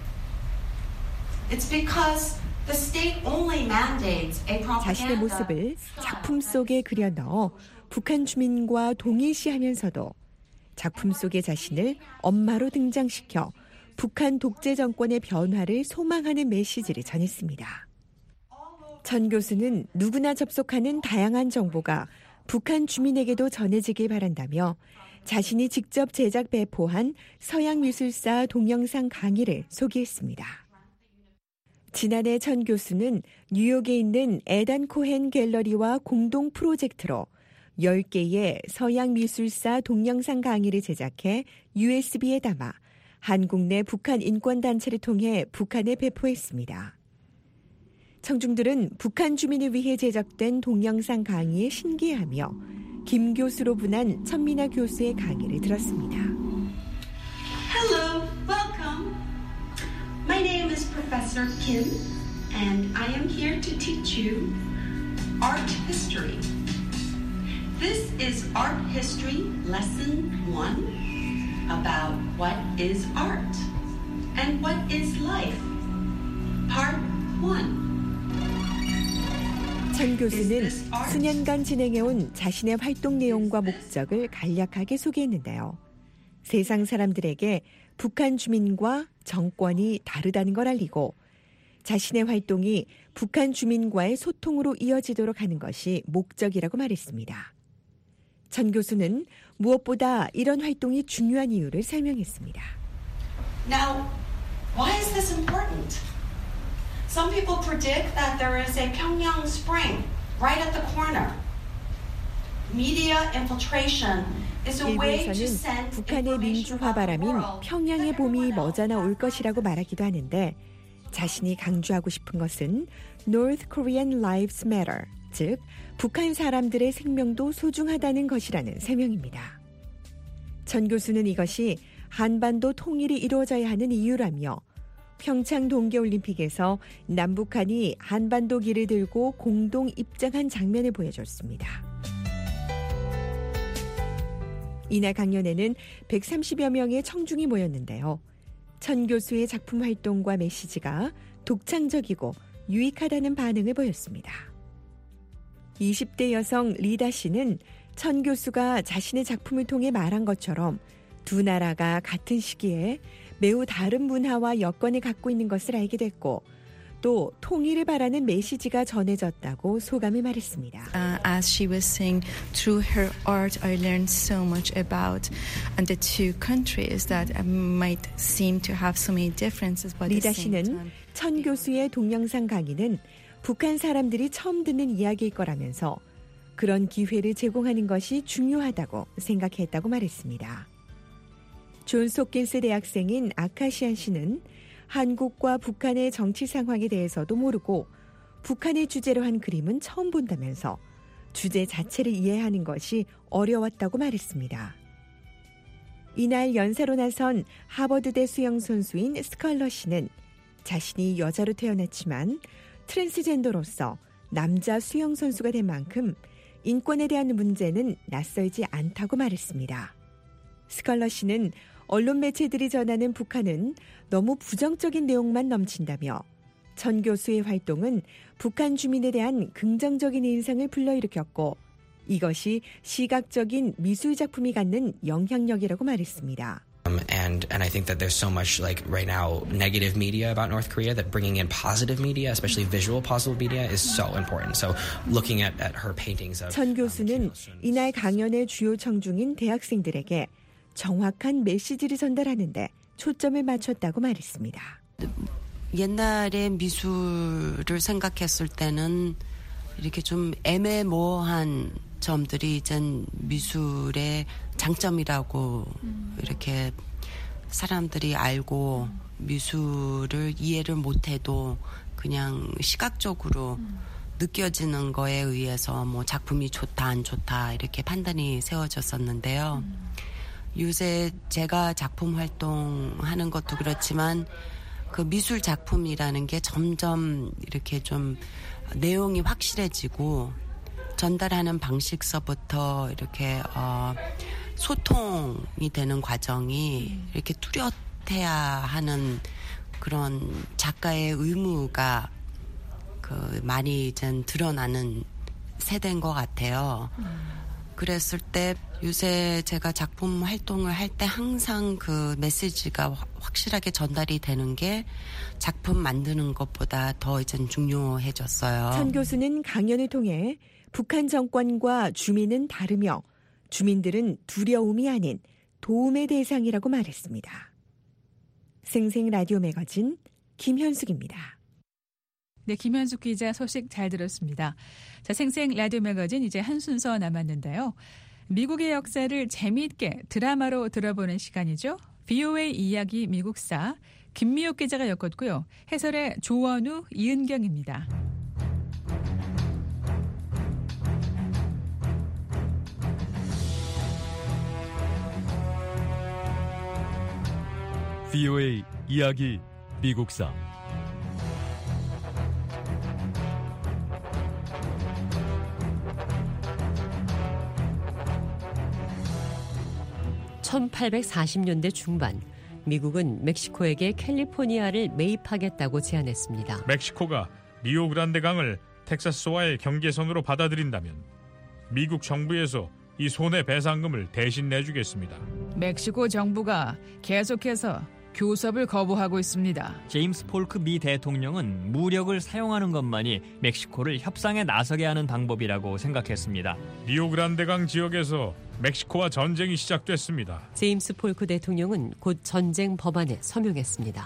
It's because the state only mandates a propaganda. 자신의 모습을 작품 속에 그려 넣어 북한 주민과 동일시하면서도 작품 속의 자신을 엄마로 등장시켜 북한 독재 정권의 변화를 소망하는 메시지를 전했습니다. 천 교수는 누구나 접속하는 다양한 정보가 북한 주민에게도 전해지길 바란다며 자신이 직접 제작 배포한 서양 미술사 동영상 강의를 소개했습니다. 지난해 천 교수는 뉴욕에 있는 에단 코헨 갤러리와 공동 프로젝트로 10개의 서양 미술사 동영상 강의를 제작해 USB에 담아 한국 내 북한 인권단체를 통해 북한에 배포했습니다. 청중들은 북한 주민을 위해 제작된 동영상 강의에 신기해하며 김 교수로 분한 천미나 교수의 강의를 들었습니다. Hello, welcome. My name is Professor Kim, and I am here to teach you art history. This is Art History Lesson 1 about what is art and what is life. Part 1. 천 교수는 수년간 진행해온 자신의 활동 내용과 목적을 간략하게 소개했는데요. 세상 사람들에게 북한 주민과 정권이 다르다는 걸 알리고 자신의 활동이 북한 주민과의 소통으로 이어지도록 하는 것이 목적이라고 말했습니다. 천 교수는 무엇보다 이런 활동이 중요한 이유를 설명했습니다. Now, why is this important? Some people predict that there is a Pyongyang Spring right at the corner. Media infiltration is a way to 일부에서는 send 북한의 민주화 바람인 평양의 봄이 머지않아 올 것이라고 말하기도 하는데 자신이 강조하고 싶은 것은 North Korean Lives Matter, 즉 북한 사람들의 생명도 소중하다는 것이라는 설명입니다. 천 교수는 이것이 한반도 통일이 이루어져야 하는 이유라며 평창 동계올림픽에서 남북한이 한반도기를 들고 공동 입장한 장면을 보여줬습니다. 이날 강연에는 130여 명의 청중이 모였는데요. 천 교수의 작품 활동과 메시지가 독창적이고 유익하다는 반응을 보였습니다. 20대 여성 리다 씨는 천 교수가 자신의 작품을 통해 말한 것처럼 두 나라가 같은 시기에 매우 다른 문화와 여건을 갖고 있는 것을 알게 됐고 또 통일을 바라는 메시지가 전해졌다고 소감을 말했습니다. As she was saying, through her art, I learned so much about the two countries that might seem to have so many differences. But 리다 씨는 천 교수의 동영상 강의는 북한 사람들이 처음 듣는 이야기일 거라면서 그런 기회를 제공하는 것이 중요하다고 생각했다고 말했습니다. 존스 홉킨스 대학생인 아카시안 씨는 한국과 북한의 정치 상황에 대해서도 모르고 북한의 주제로 한 그림은 처음 본다면서 주제 자체를 이해하는 것이 어려웠다고 말했습니다. 이날 연사로 나선 하버드대 수영 선수인 스컬러 씨는 자신이 여자로 태어났지만 트랜스젠더로서 남자 수영 선수가 된 만큼 인권에 대한 문제는 낯설지 않다고 말했습니다. 스컬러 씨는 언론 매체들이 전하는 북한은 너무 부정적인 내용만 넘친다며 천 교수의 활동은 북한 주민에 대한 긍정적인 인상을 불러일으켰고 이것이 시각적인 미술 작품이 갖는 영향력이라고 말했습니다. And I think that there's so much like right now negative media about North Korea that bringing in positive media, especially visual positive media, is so important. So looking at her paintings of 천 교수는 이날 강연의 주요 청중인 대학생들에게 정확한 메시지를 전달하는데 초점을 맞췄다고 말했습니다. 옛날의 미술을 생각했을 때는 이렇게 좀 애매모호한 점들이 이젠 미술의 장점이라고 이렇게 사람들이 알고 미술을 이해를 못해도 그냥 시각적으로 느껴지는 거에 의해서 뭐 작품이 좋다 안 좋다 이렇게 판단이 세워졌었는데요. 요새 제가 작품 활동하는 것도 그렇지만 그 미술 작품이라는 게 점점 이렇게 좀 내용이 확실해지고 전달하는 방식서부터 이렇게 소통이 되는 과정이 이렇게 뚜렷해야 하는 그런 작가의 의무가 그 많이 이제 드러나는 세대인 것 같아요. 그랬을 때 요새 제가 작품 활동을 할 때 항상 그 메시지가 확실하게 전달이 되는 게 작품 만드는 것보다 더 이제 중요해졌어요. 천 교수는 강연을 통해 북한 정권과 주민은 다르며 주민들은 두려움이 아닌 도움의 대상이라고 말했습니다. 생생 라디오 매거진 김현숙입니다. 네, 김현숙 기자 소식 잘 들었습니다. 자, 생생 라디오 매거진 이제 한 순서 남았는데요. 미국의 역사를 재미있게 드라마로 들어보는 시간이죠. VOA 이야기 미국사 김미옥 기자가 엮었고요. 해설의 조원우, 이은경입니다. VOA 이야기 미국사 1840년대 중반 미국은 멕시코에게 캘리포니아를 매입하겠다고 제안했습니다. 멕시코가 리오그란데 강을 텍사스와의 경계선으로 받아들인다면 미국 정부에서 이 손해배상금을 대신 내주겠습니다. 멕시코 정부가 계속해서 교섭을 거부하고 있습니다. 제임스 폴크 미 대통령은 무력을 사용하는 것만이 멕시코를 협상에 나서게 하는 방법이라고 생각했습니다. 리오그란데강 지역에서 멕시코와 전쟁이 시작됐습니다. 제임스 폴크 대통령은 곧 전쟁 법안에 서명했습니다.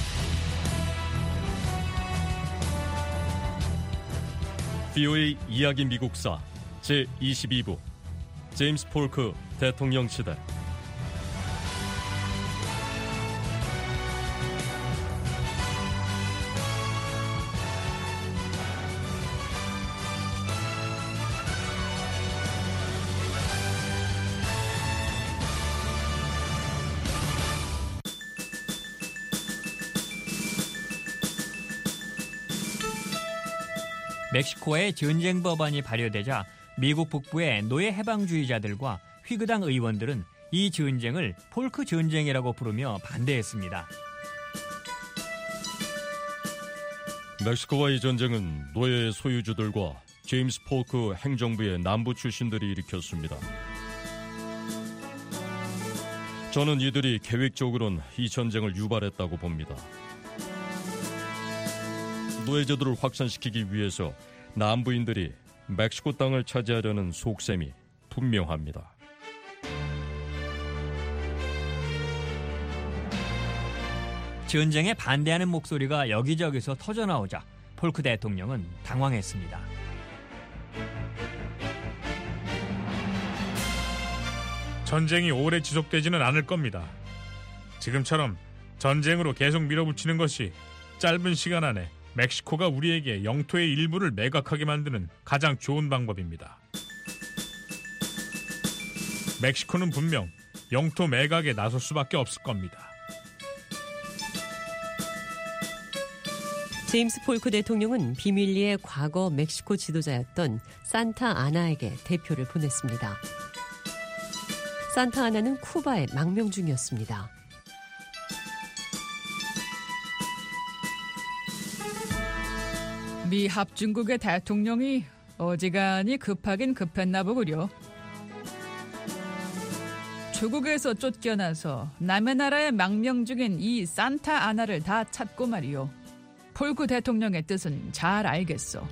VOA 이야기 미국사 제22부 제임스 폴크 대통령 시대. 멕시코의 전쟁 법안이 발효되자 미국 북부의 노예 해방주의자들과 휘그당 의원들은 이 전쟁을 폴크 전쟁이라고 부르며 반대했습니다. 멕시코와의 전쟁은 노예 소유주들과 제임스 폴크 행정부의 남부 출신들이 일으켰습니다. 저는 이들이 계획적으로는 이 전쟁을 유발했다고 봅니다. 노예제도를 확산시키기 위해서 남부인들이 멕시코 땅을 차지하려는 속셈이 분명합니다. 전쟁에 반대하는 목소리가 여기저기서 터져나오자 폴크 대통령은 당황했습니다. 전쟁이 오래 지속되지는 않을 겁니다. 지금처럼 전쟁으로 계속 밀어붙이는 것이 짧은 시간 안에 멕시코가 우리에게 영토의 일부를 매각하게 만드는 가장 좋은 방법입니다. 멕시코는 분명 영토 매각에 나설 수밖에 없을 겁니다. 제임스 폴크 대통령은 비밀리에 과거 멕시코 지도자였던 산타 아나에게 대표를 보냈습니다. 산타 아나는 쿠바의 망명 중이었습니다. 미 합중국의 대통령이 어지간히 급하긴 급했나 보구려. 조국에서 쫓겨나서 남의 나라에 망명 중인 이 산타 아나를 다 찾고 말이요. 폴크 대통령의 뜻은 잘 알겠어.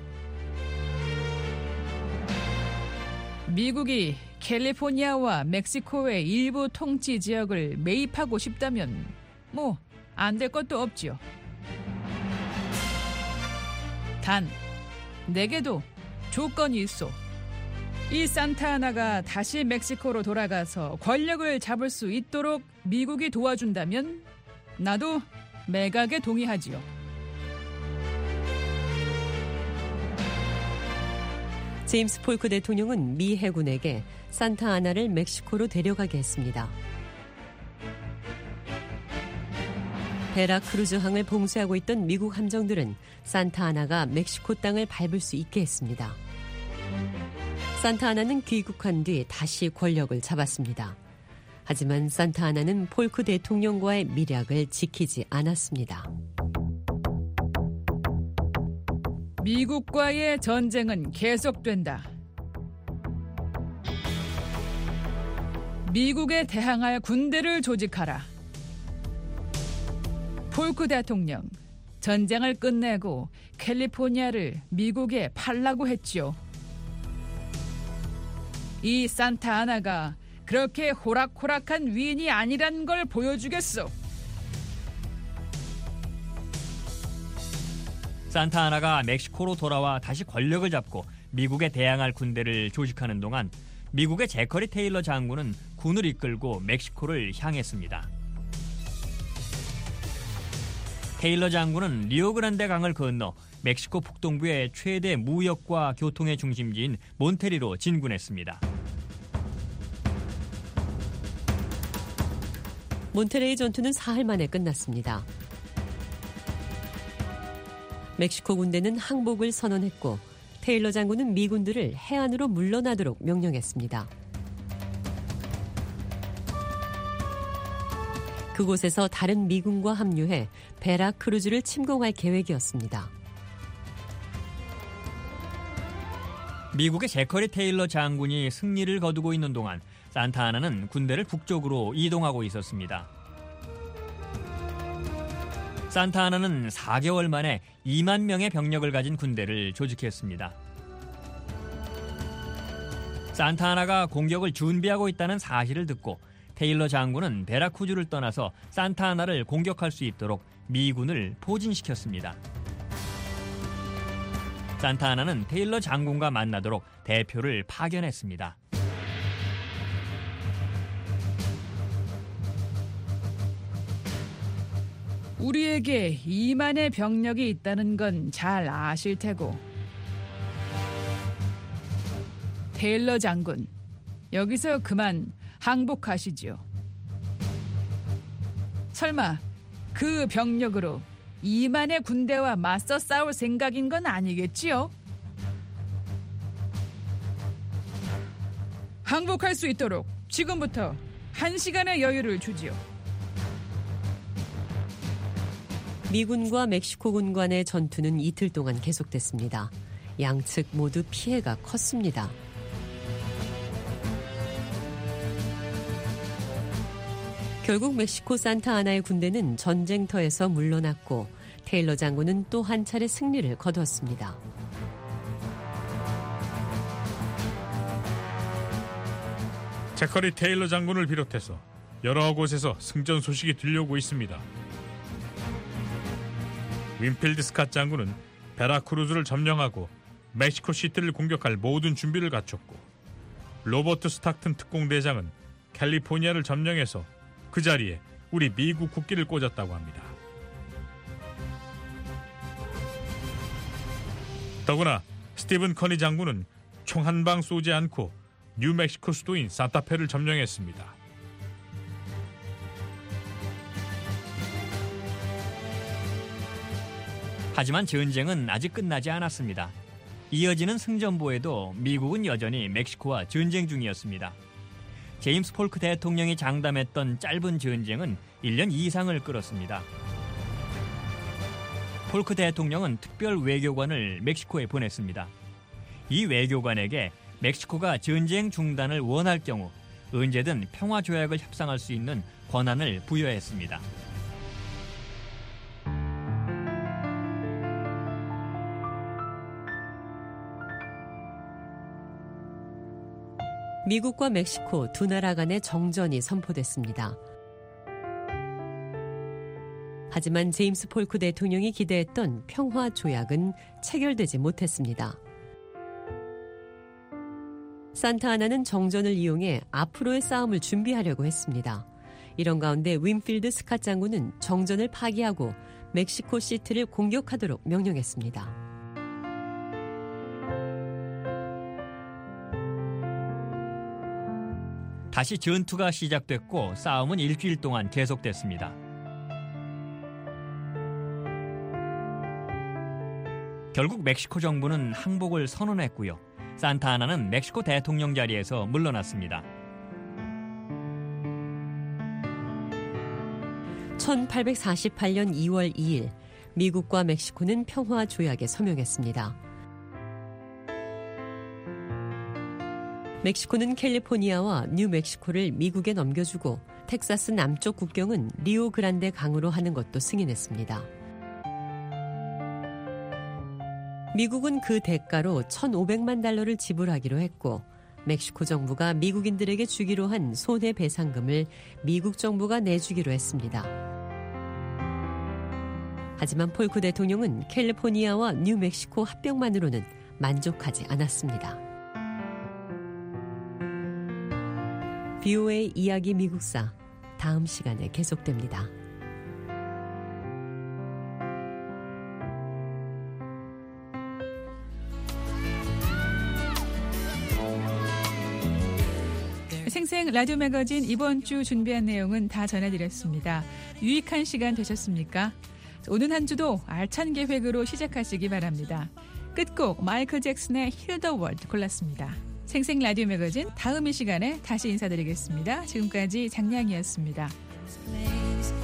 미국이 캘리포니아와 멕시코의 일부 통치 지역을 매입하고 싶다면 뭐 안 될 것도 없지요. 단, 내게도 조건이 있어. 이 산타 아나가 다시 멕시코로 돌아가서 권력을 잡을 수 있도록 미국이 도와준다면 나도 매각에 동의하지요. 제임스 폴크 대통령은 미 해군에게 산타 아나를 멕시코로 데려가게 했습니다. 베라크루즈항을 봉쇄하고 있던 미국 함정들은 산타 아나가 멕시코 땅을 밟을 수 있게 했습니다. 산타 아나는 귀국한 뒤 다시 권력을 잡았습니다. 하지만 산타 아나는 폴크 대통령과의 밀약을 지키지 않았습니다. 미국과의 전쟁은 계속된다. 미국에 대항할 군대를 조직하라. 폴크 대통령, 전쟁을 끝내고 캘리포니아를 미국에 팔라고 했지요. 이 산타 아나가 그렇게 호락호락한 위인이 아니란 걸 보여주겠소. 산타 아나가 멕시코로 돌아와 다시 권력을 잡고 미국에 대항할 군대를 조직하는 동안 미국의 제커리 테일러 장군은 군을 이끌고 멕시코를 향했습니다. 테일러 장군은 리오그란데 강을 건너 멕시코 북동부의 최대 무역과 교통의 중심지인 몬테리로 진군했습니다. 몬테레이 전투는 사흘 만에 끝났습니다. 멕시코 군대는 항복을 선언했고 테일러 장군은 미군들을 해안으로 물러나도록 명령했습니다. 그곳에서 다른 미군과 합류해 베라크루즈를 침공할 계획이었습니다. 미국의 제커리 테일러 장군이 승리를 거두고 있는 동안 산타아나는 군대를 북쪽으로 이동하고 있었습니다. 산타아나는 4개월 만에 2만 명의 병력을 가진 군대를 조직했습니다. 산타아나가 공격을 준비하고 있다는 사실을 듣고 테일러 장군은 베라크루즈를 떠나서 산타아나를 공격할 수 있도록 미군을 포진시켰습니다. 산타아나는 테일러 장군과 만나도록 대표를 파견했습니다. 우리에게 2만의 병력이 있다는 건 잘 아실 테고. 테일러 장군, 여기서 그만 항복하시죠. 설마 그 병력으로 2만의 군대와 맞서 싸울 생각인 건 아니겠지요? 항복할 수 있도록 지금부터 1시간의 여유를 주지요. 미군과 멕시코군 간의 전투는 이틀 동안 계속됐습니다. 양측 모두 피해가 컸습니다. 결국 멕시코 산타아나의 군대는 전쟁터에서 물러났고 테일러 장군은 또 한 차례 승리를 거두었습니다. 제커리 테일러 장군을 비롯해서 여러 곳에서 승전 소식이 들려오고 있습니다. 윈필드 스캇 장군은 베라크루즈를 점령하고 멕시코 시티를 공격할 모든 준비를 갖췄고, 로버트 스탁튼 특공대장은 캘리포니아를 점령해서 그 자리에 우리 미국 국기를 꽂았다고 합니다. 더구나 스티븐 커니 장군은 총 한 방 쏘지 않고 뉴멕시코 수도인 산타페를 점령했습니다. 하지만 전쟁은 아직 끝나지 않았습니다. 이어지는 승전보에도 미국은 여전히 멕시코와 전쟁 중이었습니다. 제임스 폴크 대통령이 장담했던 짧은 전쟁은 1년 이상을 끌었습니다. 폴크 대통령은 특별 외교관을 멕시코에 보냈습니다. 이 외교관에게 멕시코가 전쟁 중단을 원할 경우 언제든 평화조약을 협상할 수 있는 권한을 부여했습니다. 미국과 멕시코 두 나라 간의 정전이 선포됐습니다. 하지만 제임스 폴크 대통령이 기대했던 평화 조약은 체결되지 못했습니다. 산타아나는 정전을 이용해 앞으로의 싸움을 준비하려고 했습니다. 이런 가운데 윈필드 스캇 장군은 정전을 파기하고 멕시코 시티를 공격하도록 명령했습니다. 다시 전투가 시작됐고 싸움은 일주일 동안 계속됐습니다. 결국 멕시코 정부는 항복을 선언했고요. 산타아나는 멕시코 대통령 자리에서 물러났습니다. 1848년 2월 2일 미국과 멕시코는 평화 조약에 서명했습니다. 멕시코는 캘리포니아와 뉴멕시코를 미국에 넘겨주고 텍사스 남쪽 국경은 리오그란데 강으로 하는 것도 승인했습니다. 미국은 그 대가로 1,500만 달러를 지불하기로 했고 멕시코 정부가 미국인들에게 주기로 한 손해배상금을 미국 정부가 내주기로 했습니다. 하지만 폴크 대통령은 캘리포니아와 뉴멕시코 합병만으로는 만족하지 않았습니다. VOA 이야기 미국사 다음 시간에 계속됩니다. 생생 라디오 매거진 이번 주 준비한 내용은 다 전해드렸습니다. 유익한 시간 되셨습니까? 오는 한 주도 알찬 계획으로 시작하시기 바랍니다. 끝곡 마이클 잭슨의 Heal the World 골랐습니다. 생생 라디오 매거진 다음 이 시간에 다시 인사드리겠습니다. 지금까지 장량이었습니다.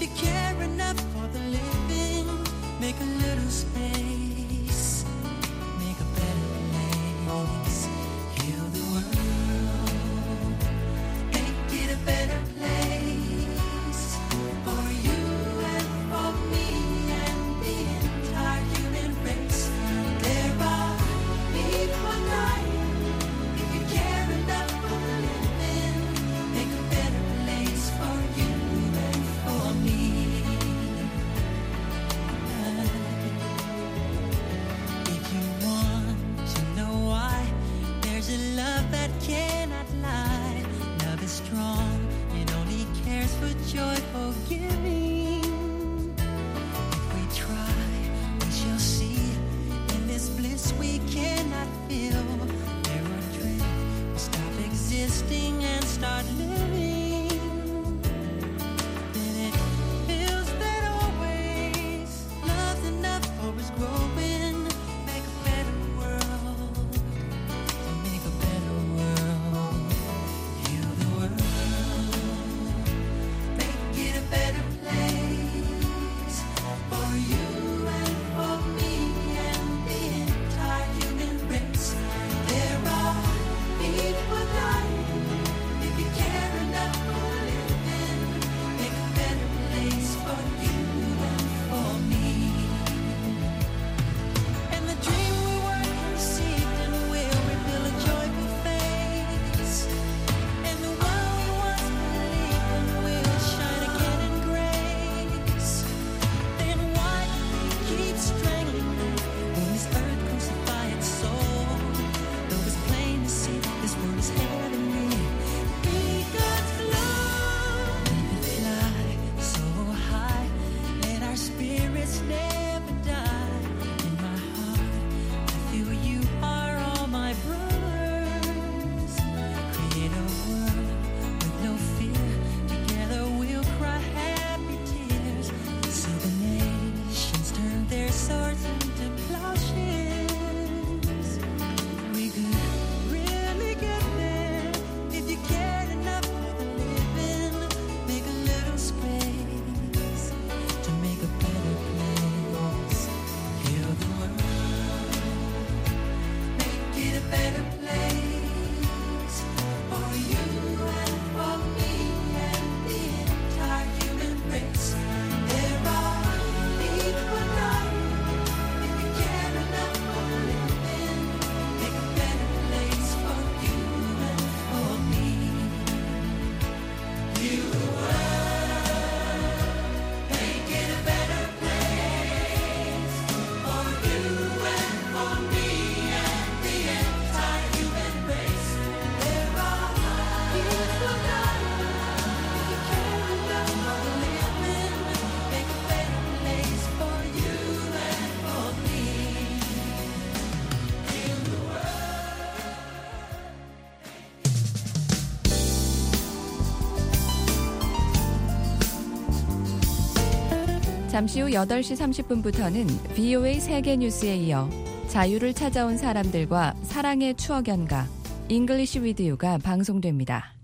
you care enough for the living, make a little space, make a better place, heal the world, make it a better place for you and for me and the entire human race. There are people dying. If you care enough for the living, make a better place for you and for me. If you want to know why, there's a love that cannot lie. Love is strong, it only cares for joyful giving. If we try, we shall see. In this bliss we cannot feel, there are dreams we stop existing and start living. Then it feels that always love's enough for us growing. Make a better world, make a better world, heal the world, make it a better place for you and for me and the entire human race. There are people dying. If you care enough for living, make a better place for you and for me. And the dream we were conceived in will reveal a joyful face. And the one we once believed in will shine again in grace. Then why do we keep strangling when this earth crucify its soul? Though it's plain to see this world is heavenly. Be God's love. Let it fly so high. Let our spirits never die. In my heart, I feel you are all my brothers. Create a world with no fear. Together we'll cry happy tears. See the nations turn their swords into plowshares. We could really get there if you cared enough for the living. Make a little space to make a better place. Heal the world, make it a better place for you and for me and the entire human race. There are people dying. If you care enough for the living, make a better place for you and for me. Heal the world, make it a better place for you and for me and the entire human race. There are people dying. If you care enough for the living, make a better place for you and for me. Heal the world. 잠시 후 8시 30분부터는 VOA 세계 뉴스에 이어 자유를 찾아온 사람들과 사랑의 추억 연가 잉글리시 위드 유가 방송됩니다.